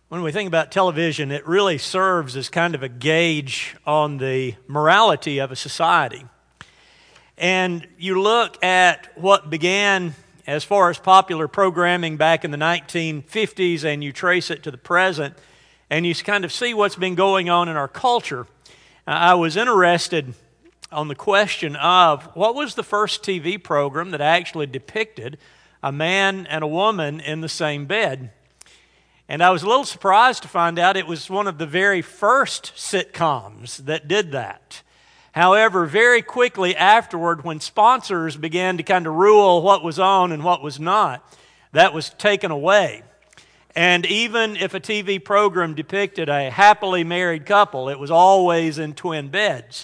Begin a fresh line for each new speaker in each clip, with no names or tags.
When we think about television, it really serves as kind of a gauge on the morality of a society. And you look at what began as far as popular programming back in the 1950s, and you trace it to the present, and you kind of see what's been going on in our culture. I was interested on the question of what was the first TV program that actually depicted a man and a woman in the same bed. And I was a little surprised to find out it was one of the very first sitcoms that did that. However, very quickly afterward, when sponsors began to kind of rule what was on and what was not, that was taken away. And even if a TV program depicted a happily married couple, it was always in twin beds.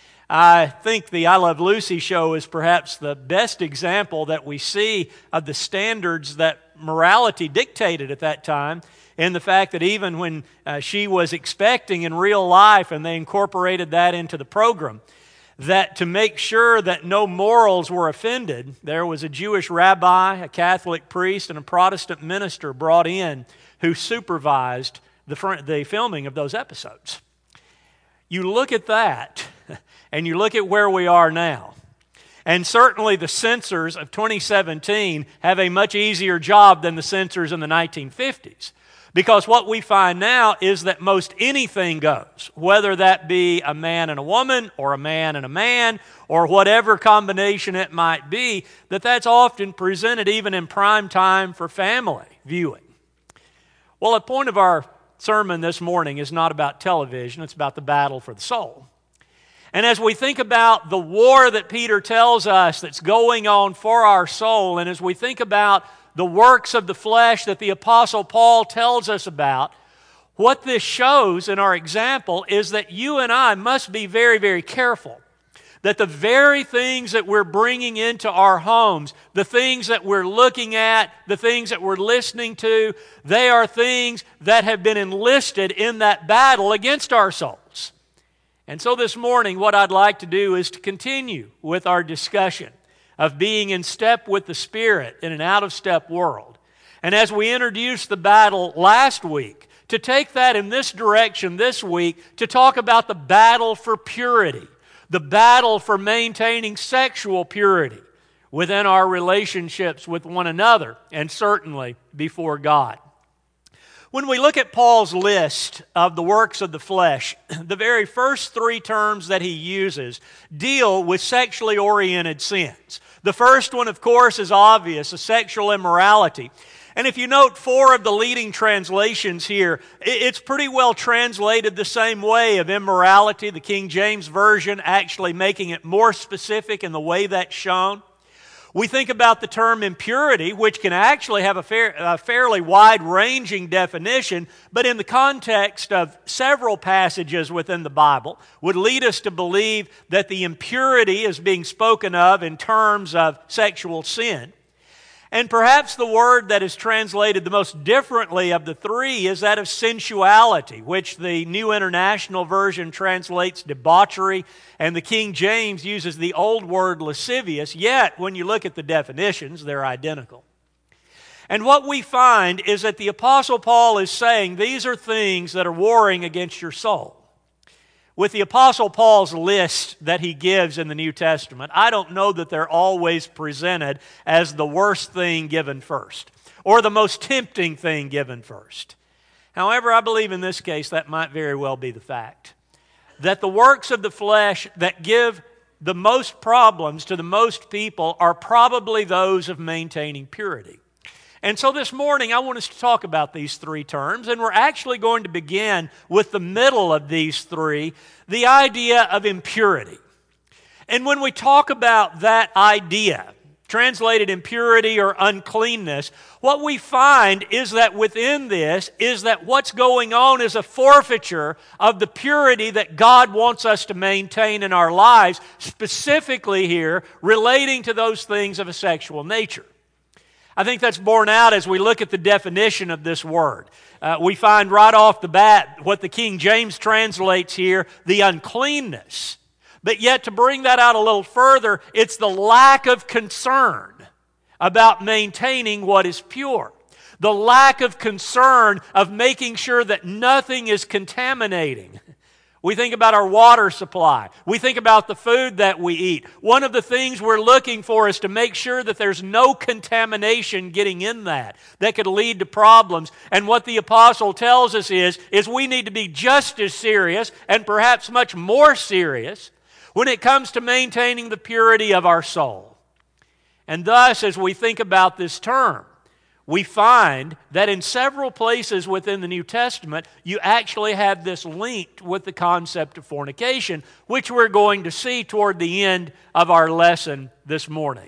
I think the I Love Lucy show is perhaps the best example that we see of the standards that morality dictated at that time, in the fact that even when she was expecting in real life, and they incorporated that into the program, that to make sure that no morals were offended, there was a Jewish rabbi, a Catholic priest, and a Protestant minister brought in who supervised the filming of those episodes. You look at that, and you look at where we are now. And certainly the censors of 2017 have a much easier job than the censors in the 1950s. Because what we find now is that most anything goes, whether that be a man and a woman, or a man and a man, or whatever combination it might be, that's often presented even in prime time for family viewing. Well, the point of our sermon this morning is not about television, it's about the battle for the soul. And as we think about the war that Peter tells us that's going on for our soul, and as we think about the works of the flesh that the Apostle Paul tells us about, what this shows in our example is that you and I must be very, very careful that the very things that we're bringing into our homes, the things that we're looking at, the things that we're listening to, they are things that have been enlisted in that battle against our souls. And so this morning, what I'd like to do is to continue with our discussion of being in step with the Spirit in an out-of-step world. And as we introduced the battle last week, to take that in this direction this week, to talk about the battle for purity, the battle for maintaining sexual purity within our relationships with one another, and certainly before God. When we look at Paul's list of the works of the flesh, the very first three terms that he uses deal with sexually oriented sins. The first one, of course, is obvious, a sexual immorality. And if you note four of the leading translations here, it's pretty well translated the same way of immorality, the King James Version actually making it more specific in the way that's shown. We think about the term impurity, which can actually have a fairly wide-ranging definition, but in the context of several passages within the Bible, would lead us to believe that the impurity is being spoken of in terms of sexual sin. And perhaps the word that is translated the most differently of the three is that of sensuality, which the New International Version translates debauchery, and the King James uses the old word lascivious, yet when you look at the definitions, they're identical. And what we find is that the Apostle Paul is saying these are things that are warring against your soul. With the Apostle Paul's list that he gives in the New Testament, I don't know that they're always presented as the worst thing given first, or the most tempting thing given first. However, I believe in this case that might very well be the fact. That the works of the flesh that give the most problems to the most people are probably those of maintaining purity. And so this morning I want us to talk about these three terms, and we're actually going to begin with the middle of these three, the idea of impurity. And when we talk about that idea, translated impurity or uncleanness, what we find is that within this is that what's going on is a forfeiture of the purity that God wants us to maintain in our lives, specifically here relating to those things of a sexual nature. I think that's borne out as we look at the definition of this word. We find right off the bat what the King James translates here, the uncleanness. But yet to bring that out a little further, it's the lack of concern about maintaining what is pure. The lack of concern of making sure that nothing is contaminating. We think about our water supply. We think about the food that we eat. One of the things we're looking for is to make sure that there's no contamination getting in that could lead to problems. And what the apostle tells us is we need to be just as serious and perhaps much more serious when it comes to maintaining the purity of our soul. And thus, as we think about this term, we find that in several places within the New Testament, you actually have this linked with the concept of fornication, which we're going to see toward the end of our lesson this morning.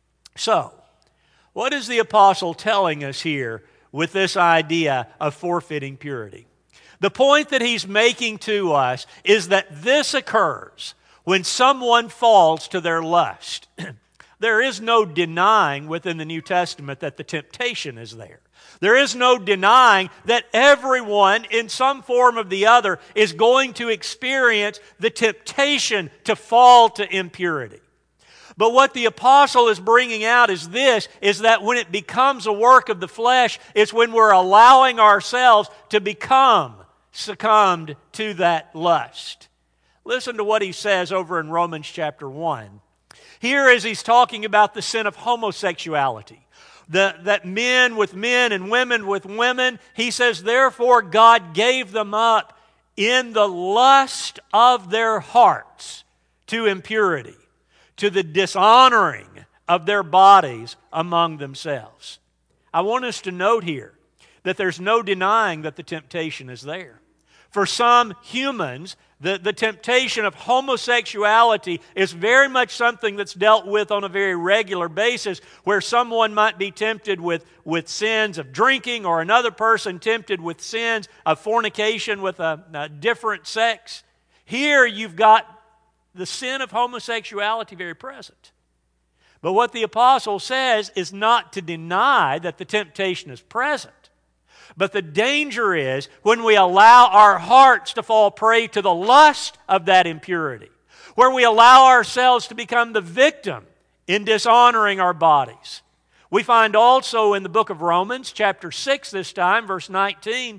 So, what is the apostle telling us here with this idea of forfeiting purity? The point that he's making to us is that this occurs when someone falls to their lust. There is no denying within the New Testament that the temptation is there. There is no denying that everyone in some form or the other is going to experience the temptation to fall to impurity. But what the apostle is bringing out is that when it becomes a work of the flesh, it's when we're allowing ourselves to become succumbed to that lust. Listen to what he says over in Romans chapter 1. Here, as he's talking about the sin of homosexuality, that men with men and women with women, he says, therefore God gave them up in the lust of their hearts to impurity, to the dishonoring of their bodies among themselves. I want us to note here that there's no denying that the temptation is there. For some humans, the temptation of homosexuality is very much something that's dealt with on a very regular basis, where someone might be tempted with sins of drinking, or another person tempted with sins of fornication with a different sex. Here you've got the sin of homosexuality very present. But what the apostle says is not to deny that the temptation is present. But the danger is when we allow our hearts to fall prey to the lust of that impurity, where we allow ourselves to become the victim in dishonoring our bodies. We find also in the book of Romans, chapter 6 this time, verse 19,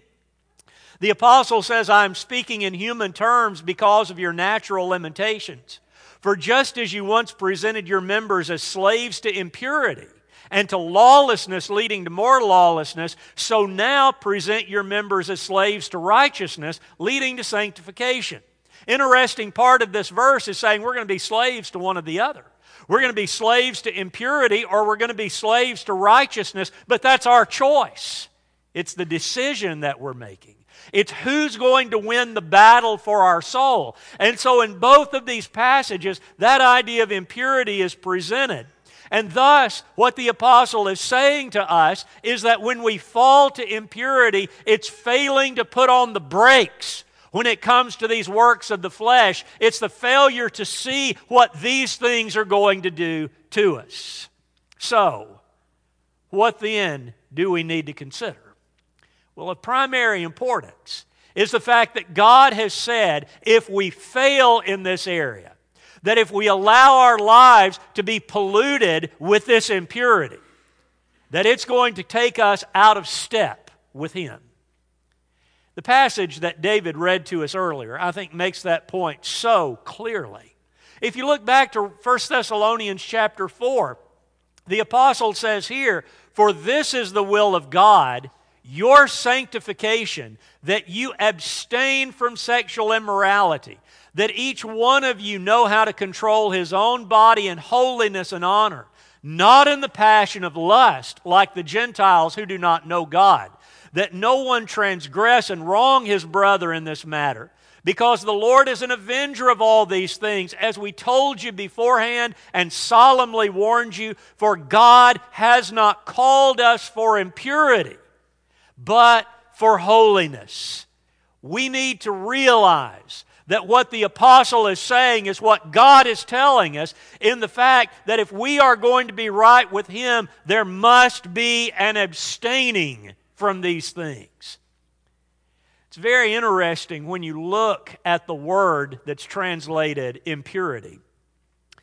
the apostle says, I am speaking in human terms because of your natural limitations. For just as you once presented your members as slaves to impurity, and to lawlessness leading to more lawlessness, so now present your members as slaves to righteousness leading to sanctification. Interesting part of this verse is saying we're going to be slaves to one or the other. We're going to be slaves to impurity, or we're going to be slaves to righteousness, but that's our choice. It's the decision that we're making. It's who's going to win the battle for our soul. And so in both of these passages, that idea of impurity is presented. And thus, what the apostle is saying to us is that when we fall to impurity, it's failing to put on the brakes when it comes to these works of the flesh. It's the failure to see what these things are going to do to us. So, what then do we need to consider? Well, of primary importance is the fact that God has said if we fail in this area, that if we allow our lives to be polluted with this impurity, that it's going to take us out of step with Him. The passage that David read to us earlier, I think, makes that point so clearly. If you look back to 1 Thessalonians chapter 4, the apostle says here, for this is the will of God, your sanctification, that you abstain from sexual immorality, that each one of you know how to control his own body in holiness and honor, not in the passion of lust, like the Gentiles who do not know God, that no one transgress and wrong his brother in this matter, because the Lord is an avenger of all these things, as we told you beforehand and solemnly warned you, for God has not called us for impurity, but for holiness. We need to realize that what the apostle is saying is what God is telling us, in the fact that if we are going to be right with Him, there must be an abstaining from these things. It's very interesting when you look at the word that's translated impurity.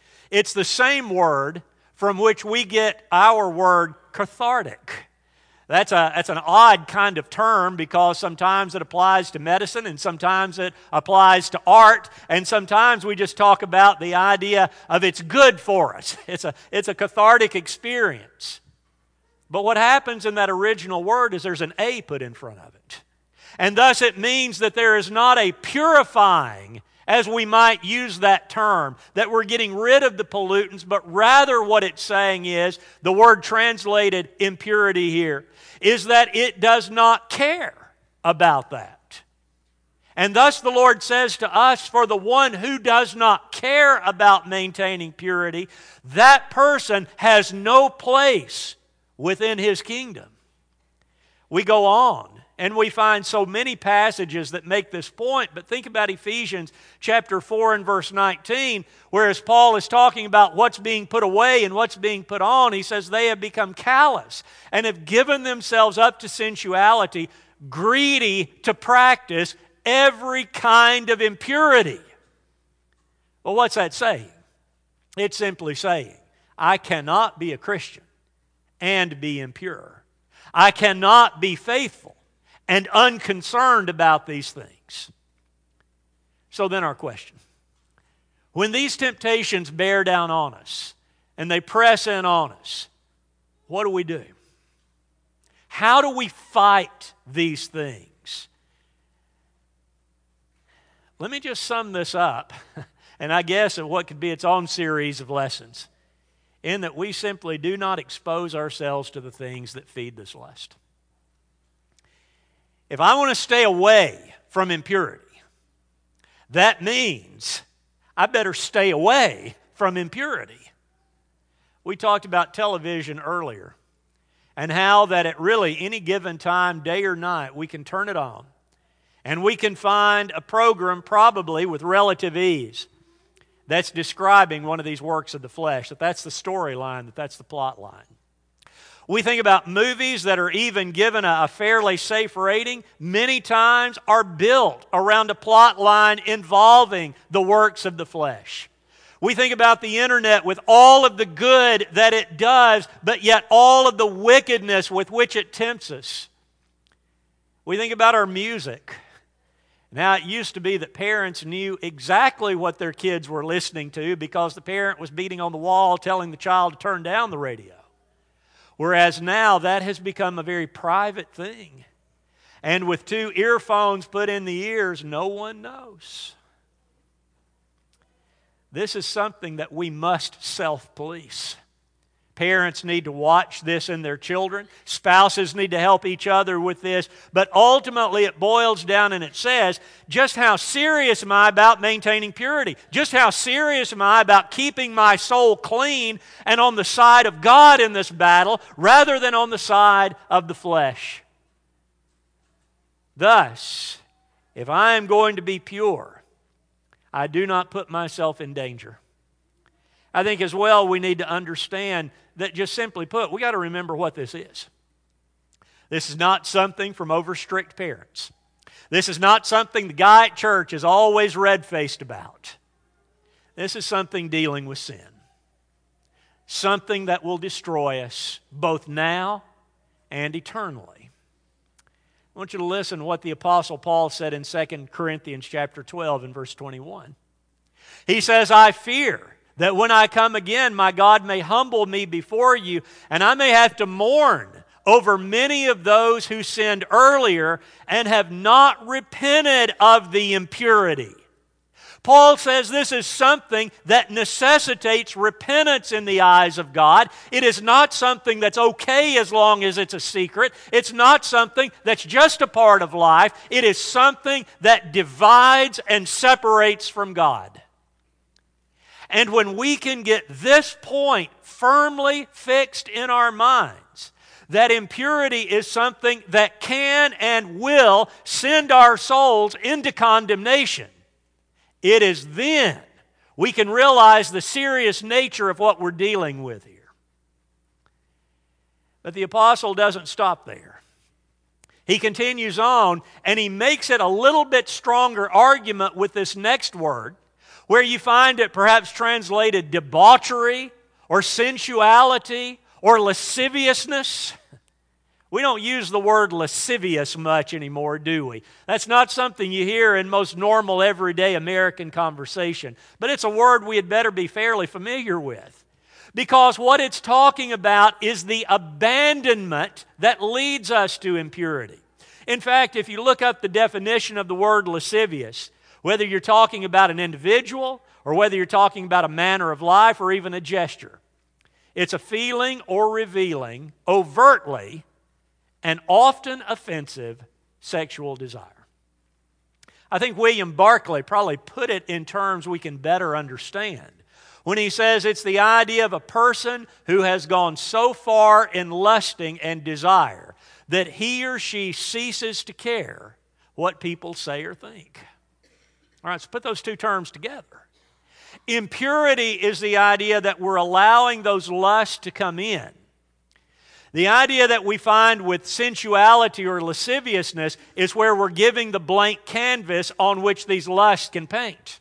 It's the same word from which we get our word cathartic. That's an odd kind of term because sometimes it applies to medicine and sometimes it applies to art, and sometimes we just talk about the idea of it's good for us. It's a cathartic experience. But what happens in that original word is there's an A put in front of it. And thus it means that there is not a purifying, as we might use that term, that we're getting rid of the pollutants, but rather what it's saying is, the word translated impurity here, is that it does not care about that. And thus the Lord says to us, for the one who does not care about maintaining purity, that person has no place within His kingdom. We go on. And we find so many passages that make this point, but think about Ephesians chapter 4 and verse 19, whereas Paul is talking about what's being put away and what's being put on. He says they have become callous and have given themselves up to sensuality, greedy to practice every kind of impurity. Well, what's that saying? It's simply saying, I cannot be a Christian and be impure. I cannot be faithful and unconcerned about these things. So then our question, when these temptations bear down on us and they press in on us, what do? How do we fight these things? Let me just sum this up, and I guess of what could be its own series of lessons, in that we simply do not expose ourselves to the things that feed this lust. If I want to stay away from impurity, that means I better stay away from impurity. We talked about television earlier and how that at really any given time, day or night, we can turn it on and we can find a program probably with relative ease that's describing one of these works of the flesh, that's the storyline, that's the plot line. We think about movies that are even given a fairly safe rating, many times are built around a plot line involving the works of the flesh. We think about the internet with all of the good that it does, but yet all of the wickedness with which it tempts us. We think about our music. Now, it used to be that parents knew exactly what their kids were listening to because the parent was beating on the wall telling the child to turn down the radio. Whereas now that has become a very private thing. And with 2 earphones put in the ears, no one knows. This is something that we must self-police. Parents need to watch this in their children. Spouses need to help each other with this. But ultimately it boils down and it says, just how serious am I about maintaining purity? Just how serious am I about keeping my soul clean and on the side of God in this battle rather than on the side of the flesh? Thus, if I am going to be pure, I do not put myself in danger. I think as well we need to understand that, just simply put, we got to remember what this is. This is not something from over-strict parents. This is not something the guy at church is always red-faced about. This is something dealing with sin. Something that will destroy us both now and eternally. I want you to listen to what the Apostle Paul said in 2 Corinthians chapter 12 and verse 21. He says, I fear that when I come again, my God may humble me before you, and I may have to mourn over many of those who sinned earlier and have not repented of the impurity. Paul says this is something that necessitates repentance in the eyes of God. It is not something that's okay as long as it's a secret. It's not something that's just a part of life. It is something that divides and separates from God. And when we can get this point firmly fixed in our minds, that impurity is something that can and will send our souls into condemnation, it is then we can realize the serious nature of what we're dealing with here. But the apostle doesn't stop there. He continues on and he makes it a little bit stronger argument with this next word, where you find it perhaps translated debauchery or sensuality or lasciviousness. We don't use the word lascivious much anymore, do we? That's not something you hear in most normal, everyday American conversation. But it's a word we had better be fairly familiar with. Because what it's talking about is the abandonment that leads us to impurity. In fact, if you look up the definition of the word lascivious, whether you're talking about an individual or whether you're talking about a manner of life or even a gesture, it's a feeling or revealing overtly and often offensive sexual desire. I think William Barclay probably put it in terms we can better understand when he says it's the idea of a person who has gone so far in lusting and desire that he or she ceases to care what people say or think. All right, so put those two terms together. Impurity is the idea that we're allowing those lusts to come in. The idea that we find with sensuality or lasciviousness is where we're giving the blank canvas on which these lusts can paint.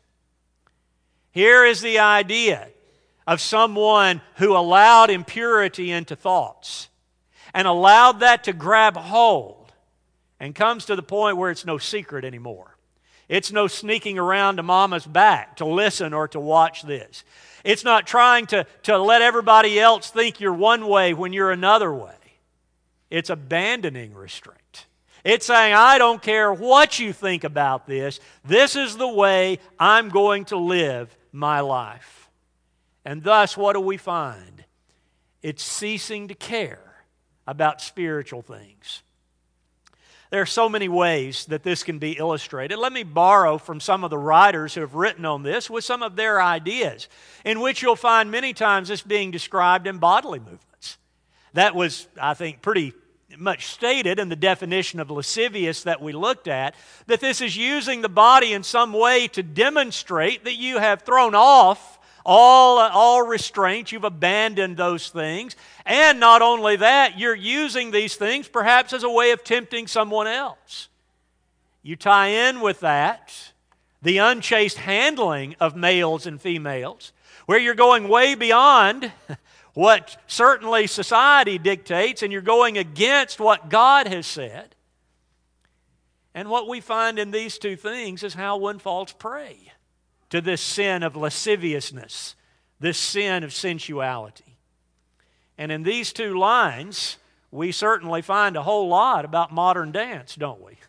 Here is the idea of someone who allowed impurity into thoughts and allowed that to grab hold and comes to the point where it's no secret anymore. It's no sneaking around to mama's back to listen or to watch this. It's not trying to let everybody else think you're one way when you're another way. It's abandoning restraint. It's saying, I don't care what you think about this. This is the way I'm going to live my life. And thus, what do we find? It's ceasing to care about spiritual things. There are so many ways that this can be illustrated. Let me borrow from some of the writers who have written on this with some of their ideas, in which you'll find many times this being described in bodily movements. That was, I think, pretty much stated in the definition of lascivious that we looked at, that this is using the body in some way to demonstrate that you have thrown off all restraint, you've abandoned those things. And not only that, you're using these things perhaps as a way of tempting someone else. You tie in with that the unchaste handling of males and females, where you're going way beyond what certainly society dictates, and you're going against what God has said. And what we find in these two things is how one falls prey to this sin of lasciviousness, this sin of sensuality. And in these two lines, we certainly find a whole lot about modern dance, don't we?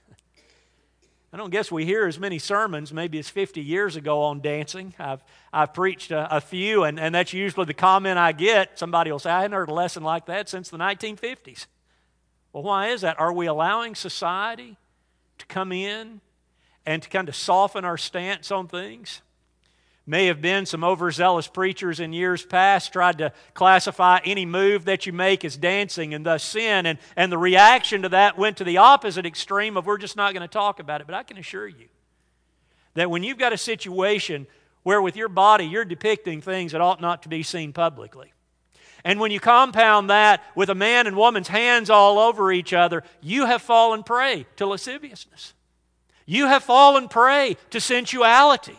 I don't guess we hear as many sermons maybe as 50 years ago on dancing. I've preached a few, and that's usually the comment I get. Somebody will say, I hadn't heard a lesson like that since the 1950s. Well, why is that? Are we allowing society to come in and to kind of soften our stance on things? May have been some overzealous preachers in years past tried to classify any move that you make as dancing and thus sin, and the reaction to that went to the opposite extreme of we're just not going to talk about it. But I can assure you that when you've got a situation where with your body you're depicting things that ought not to be seen publicly, and when you compound that with a man and woman's hands all over each other, you have fallen prey to lasciviousness. You have fallen prey to sensuality.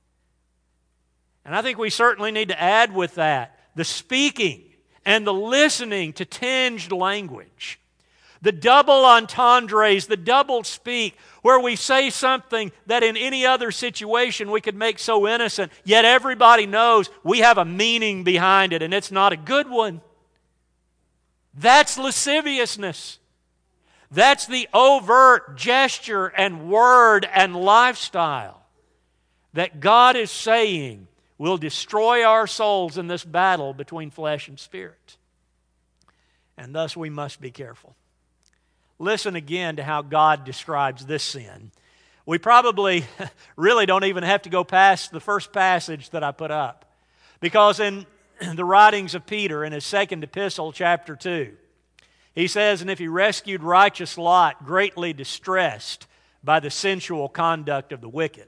And I think we certainly need to add with that the speaking and the listening to tinged language. The double entendres, the double speak, where we say something that in any other situation we could make so innocent, yet everybody knows we have a meaning behind it and it's not a good one. That's lasciviousness. That's the overt gesture and word and lifestyle that God is saying will destroy our souls in this battle between flesh and spirit. And thus we must be careful. Listen again to how God describes this sin. We probably really don't even have to go past the first passage that I put up, because in the writings of Peter in his second epistle, chapter 2, he says, and if he rescued righteous Lot, greatly distressed by the sensual conduct of the wicked.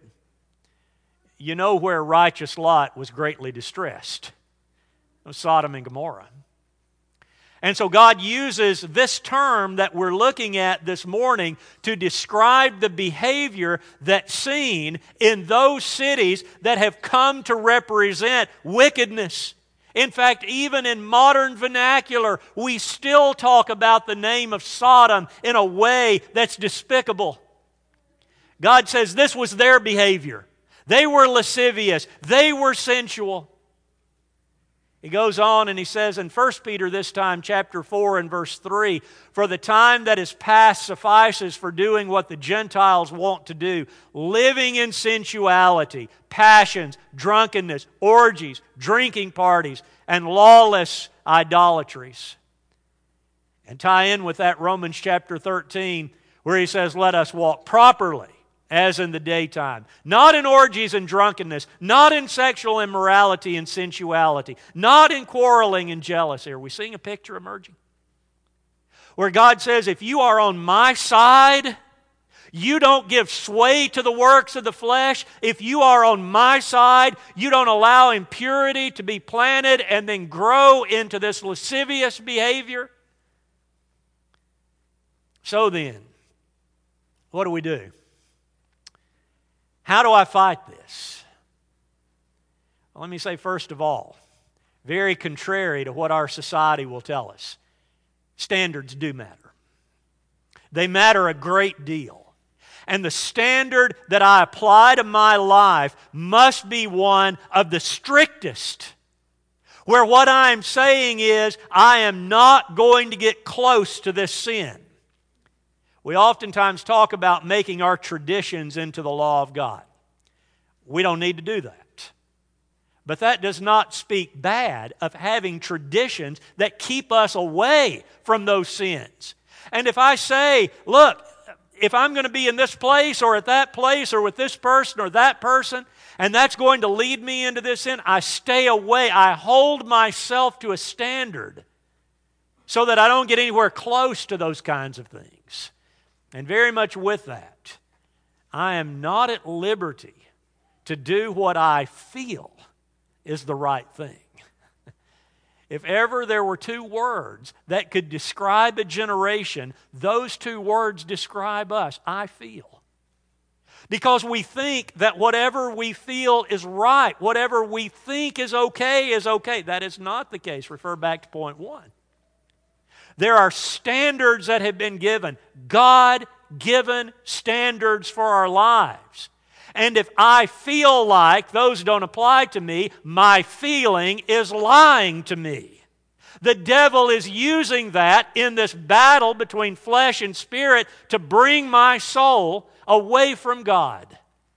You know where righteous Lot was greatly distressed. It was Sodom and Gomorrah. And so God uses this term that we're looking at this morning to describe the behavior that's seen in those cities that have come to represent wickedness In fact, even in modern vernacular, we still talk about the name of Sodom in a way that's despicable. God says this was their behavior. They were lascivious. They were sensual. He goes on and he says in 1 Peter this time, chapter 4 and verse 3, "For the time that is past suffices for doing what the Gentiles want to do, living in sensuality, passions, drunkenness, orgies, drinking parties, and lawless idolatries." And tie in with that Romans chapter 13, where he says, "Let us walk properly, as in the daytime, not in orgies and drunkenness, not in sexual immorality and sensuality, not in quarreling and jealousy." Are we seeing a picture emerging? Where God says, if you are on my side, you don't give sway to the works of the flesh. If you are on my side, you don't allow impurity to be planted and then grow into this lascivious behavior. So then, what do we do? How do I fight this? Well, let me say first of all, very contrary to what our society will tell us, standards do matter. They matter a great deal. And the standard that I apply to my life must be one of the strictest, where what I'm saying is, I am not going to get close to this sin. We oftentimes talk about making our traditions into the law of God. We don't need to do that. But that does not speak bad of having traditions that keep us away from those sins. And if I say, look, if I'm going to be in this place or at that place or with this person or that person, and that's going to lead me into this sin, I stay away. I hold myself to a standard so that I don't get anywhere close to those kinds of things. And very much with that, I am not at liberty to do what I feel is the right thing. If ever there were two words that could describe a generation, those two words describe us. I feel. Because we think that whatever we feel is right, whatever we think is okay is okay. That is not the case. Refer back to point 1. There are standards that have been given, God-given standards for our lives. And if I feel like those don't apply to me, my feeling is lying to me. The devil is using that in this battle between flesh and spirit to bring my soul away from God.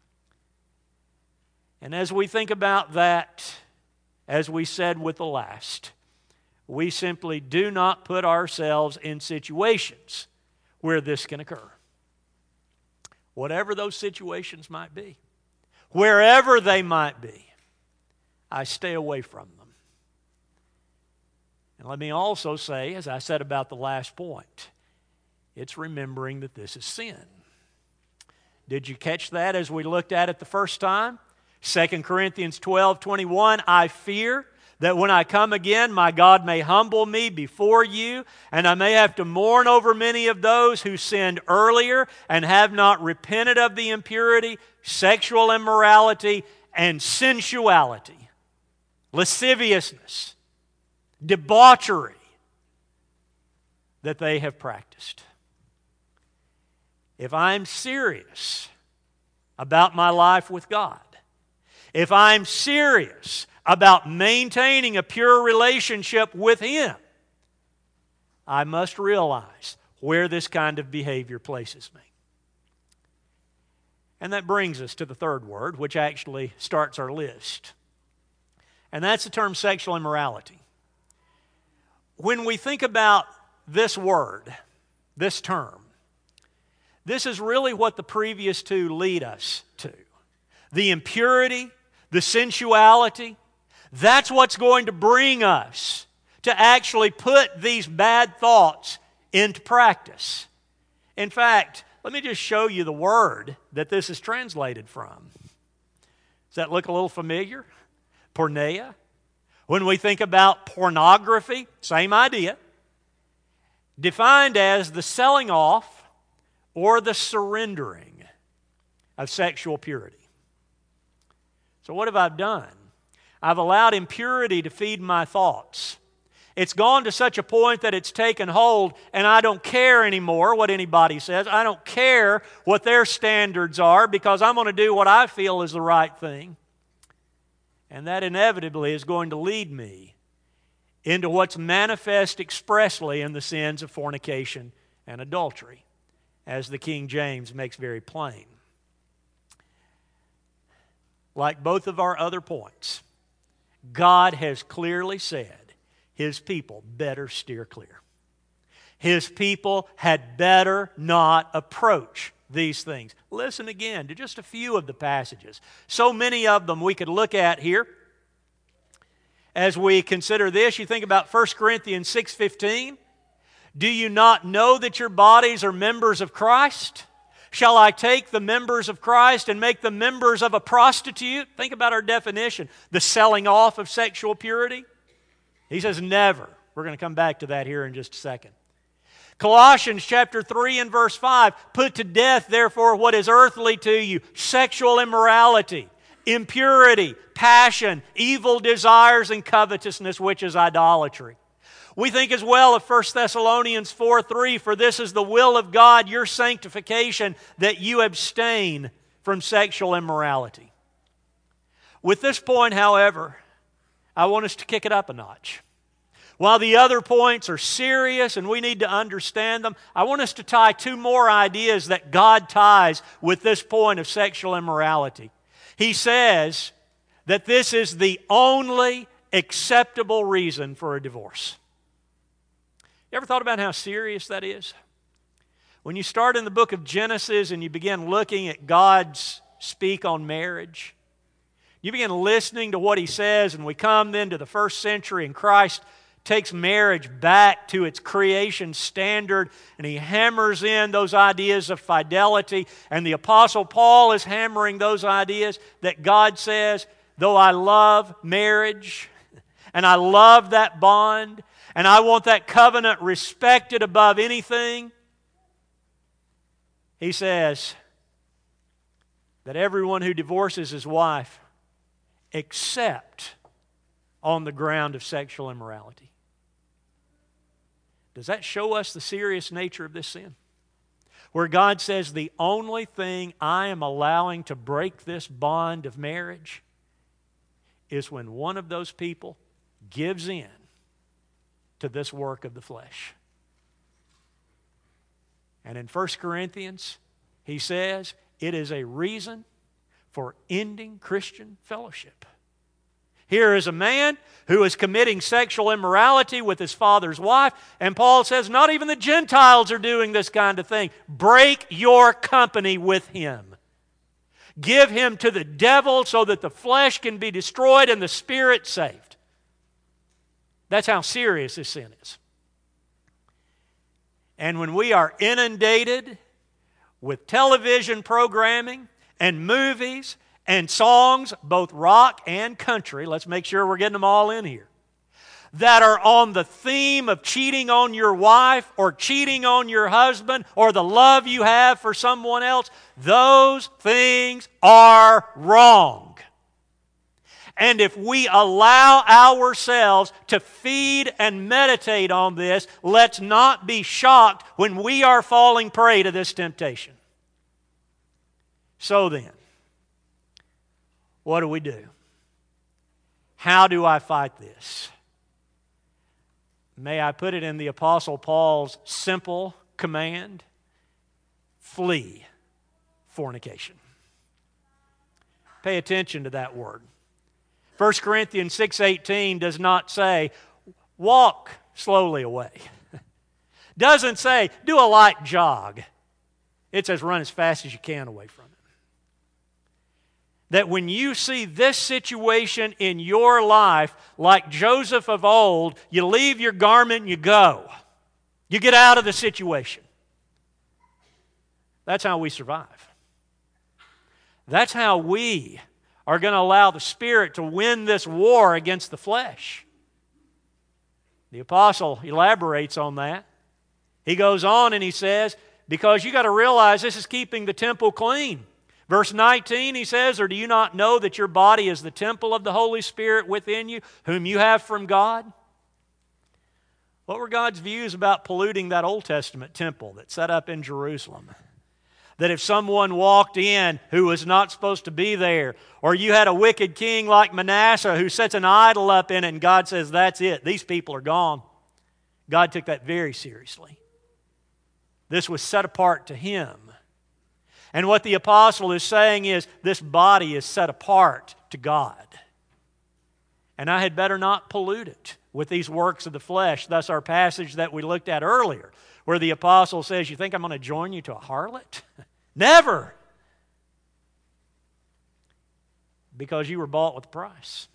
And as we think about that, as we said with the last, we simply do not put ourselves in situations where this can occur. Whatever those situations might be, wherever they might be, I stay away from them. And let me also say, as I said about the last point, it's remembering that this is sin. Did you catch that as we looked at it the first time? 2 Corinthians 12:21, "I fear that when I come again, my God may humble me before you, and I may have to mourn over many of those who sinned earlier and have not repented of the impurity, sexual immorality, and sensuality, lasciviousness, debauchery that they have practiced." If I'm serious about my life with God, if I'm serious about maintaining a pure relationship with Him, I must realize where this kind of behavior places me. And that brings us to the third word, which actually starts our list. And that's the term sexual immorality. When we think about this word, this term, this is really what the previous two lead us to. The impurity, the sensuality, that's what's going to bring us to actually put these bad thoughts into practice. In fact, let me just show you the word that this is translated from. Does that look a little familiar? Porneia. When we think about pornography, same idea. Defined as the selling off or the surrendering of sexual purity. So what have I done? I've allowed impurity to feed my thoughts. It's gone to such a point that it's taken hold, and I don't care anymore what anybody says. I don't care what their standards are, because I'm going to do what I feel is the right thing. And that inevitably is going to lead me into what's manifest expressly in the sins of fornication and adultery, as the King James makes very plain. Like both of our other points, God has clearly said His people better steer clear. His people had better not approach these things. Listen again to just a few of the passages. So many of them we could look at here. As we consider this, you think about 1 Corinthians 6:15. Do you not know that your bodies are members of Christ? Shall I take the members of Christ and make them members of a prostitute? Think about our definition. The selling off of sexual purity. He says never. We're going to come back to that here in just a second. Colossians chapter 3 and verse 5. Put to death, therefore, what is earthly to you: sexual immorality, impurity, passion, evil desires, and covetousness, which is idolatry. We think as well of 1 Thessalonians 4:3, for this is the will of God, your sanctification, that you abstain from sexual immorality. With this point, however, I want us to kick it up a notch. While the other points are serious and we need to understand them, I want us to tie two more ideas that God ties with this point of sexual immorality. He says that this is the only acceptable reason for a divorce. You ever thought about how serious that is? When you start in the book of Genesis and you begin looking at God's speak on marriage, you begin listening to what He says, and we come then to the first century, and Christ takes marriage back to its creation standard, and He hammers in those ideas of fidelity, and the Apostle Paul is hammering those ideas that God says, though I love marriage, and I love that bond, and I want that covenant respected above anything, He says that everyone who divorces his wife, except on the ground of sexual immorality. Does that show us the serious nature of this sin? Where God says the only thing I am allowing to break this bond of marriage is when one of those people gives in to this work of the flesh. And in 1 Corinthians, he says it is a reason for ending Christian fellowship. Here is a man who is committing sexual immorality with his father's wife, and Paul says not even the Gentiles are doing this kind of thing. Break your company with him. Give him to the devil so that the flesh can be destroyed and the spirit saved. That's how serious this sin is. And when we are inundated with television programming and movies and songs, both rock and country, let's make sure we're getting them all in here, that are on the theme of cheating on your wife or cheating on your husband or the love you have for someone else, those things are wrong. And if we allow ourselves to feed and meditate on this, let's not be shocked when we are falling prey to this temptation. So then, what do we do? How do I fight this? May I put it in the Apostle Paul's simple command? Flee fornication. Pay attention to that word. 1 Corinthians 6:18 does not say, walk slowly away. Doesn't say, do a light jog. It says, run as fast as you can away from it. That when you see this situation in your life, like Joseph of old, you leave your garment and you go. You get out of the situation. That's how we survive. That's how we are going to allow the Spirit to win this war against the flesh. The apostle elaborates on that. He goes on and he says, because you got to realize this is keeping the temple clean. Verse 19, he says, or do you not know that your body is the temple of the Holy Spirit within you, whom you have from God? What were God's views about polluting that Old Testament temple that's set up in Jerusalem? That if someone walked in who was not supposed to be there, or you had a wicked king like Manasseh who sets an idol up in it and God says, that's it, these people are gone. God took that very seriously. This was set apart to Him. And what the apostle is saying is, this body is set apart to God. And I had better not pollute it with these works of the flesh. Thus our passage that we looked at earlier, where the apostle says, you think I'm going to join you to a harlot? Never! Because you were bought with a price.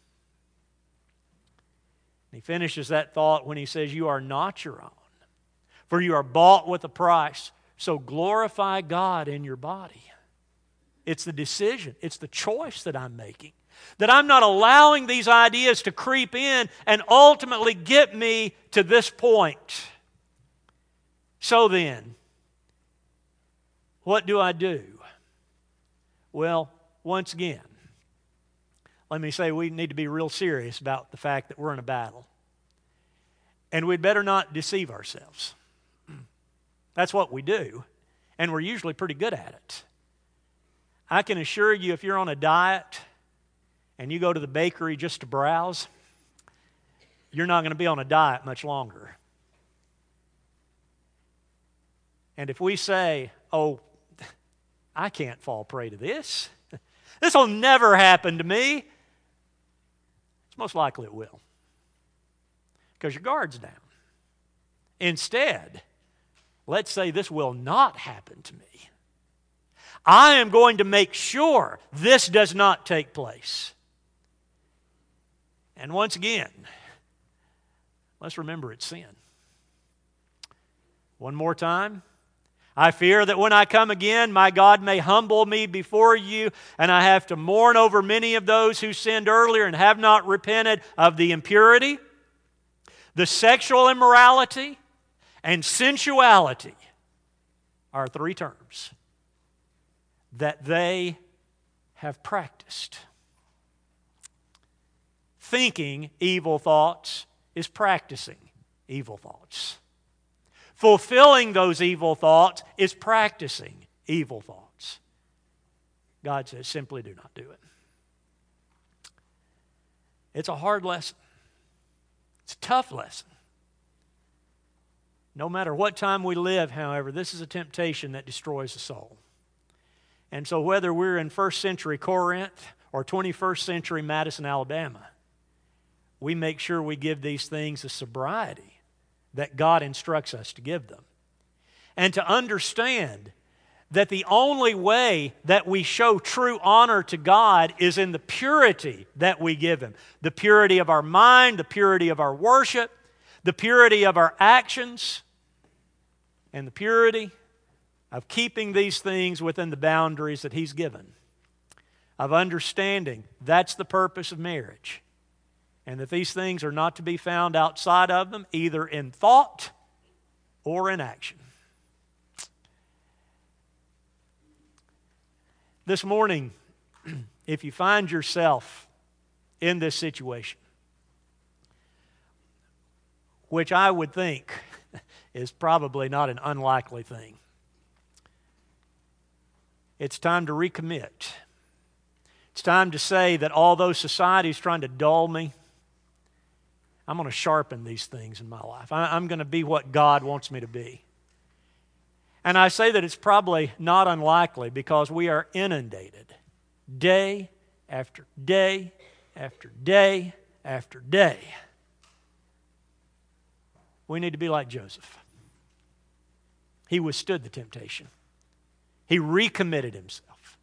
And he finishes that thought when he says, you are not your own, for you are bought with a price. So glorify God in your body. It's the decision, it's the choice that I'm making. That I'm not allowing these ideas to creep in and ultimately get me to this point. So then, what do I do? Well, once again, let me say we need to be real serious about the fact that we're in a battle. And we'd better not deceive ourselves. That's what we do, and we're usually pretty good at it. I can assure you, if you're on a diet and you go to the bakery just to browse, you're not going to be on a diet much longer. And if we say, oh, I can't fall prey to this, this will never happen to me, it's most likely it will. Because your guard's down. Instead, let's say this will not happen to me. I am going to make sure this does not take place. And once again, let's remember it's sin. One more time. I fear that when I come again, my God may humble me before you, and I have to mourn over many of those who sinned earlier and have not repented of the impurity, the sexual immorality, and sensuality are three terms that they have practiced. Thinking evil thoughts is practicing evil thoughts. Fulfilling those evil thoughts is practicing evil thoughts. God says, simply do not do it. It's a hard lesson. It's a tough lesson. No matter what time we live, however, this is a temptation that destroys the soul. And so whether we're in 1st century Corinth or 21st century Madison, Alabama, we make sure we give these things the sobriety that God instructs us to give them. And to understand that the only way that we show true honor to God is in the purity that we give Him. The purity of our mind, the purity of our worship, the purity of our actions, and the purity of keeping these things within the boundaries that He's given. Of understanding that's the purpose of marriage. And that these things are not to be found outside of them, either in thought or in action. This morning, if you find yourself in this situation, which I would think is probably not an unlikely thing, it's time to recommit. It's time to say that although society is trying to dull me, I'm going to sharpen these things in my life. I'm going to be what God wants me to be. And I say that it's probably not unlikely because we are inundated day after day after day after day. We need to be like Joseph. He withstood the temptation. He recommitted himself.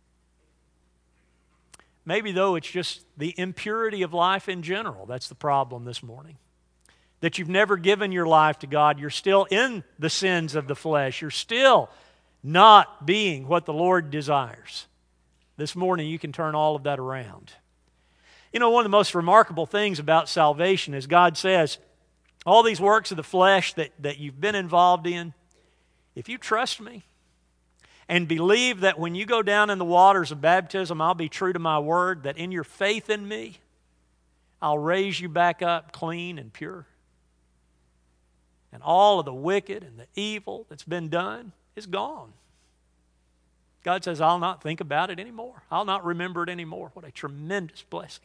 Maybe, though, it's just the impurity of life in general. That's the problem this morning. That you've never given your life to God. You're still in the sins of the flesh. You're still not being what the Lord desires. This morning, you can turn all of that around. You know, one of the most remarkable things about salvation is God says, all these works of the flesh that you've been involved in, if you trust me, and believe that when you go down in the waters of baptism, I'll be true to my word, that in your faith in me, I'll raise you back up clean and pure. And all of the wicked and the evil that's been done is gone. God says, I'll not think about it anymore. I'll not remember it anymore. What a tremendous blessing.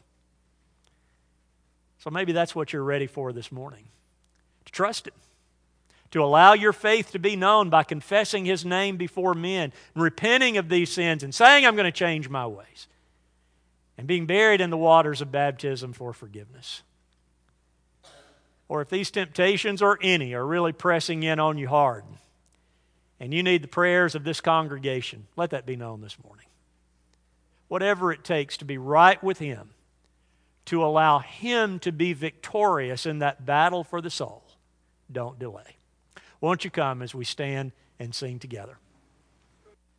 So maybe that's what you're ready for this morning. To trust Him. To allow your faith to be known by confessing His name before men, and repenting of these sins, and saying, I'm going to change my ways. And being buried in the waters of baptism for forgiveness. Or if these temptations or any are really pressing in on you hard, and you need the prayers of this congregation, let that be known this morning. Whatever it takes to be right with Him, to allow Him to be victorious in that battle for the soul, don't delay. Won't you come as we stand and sing together?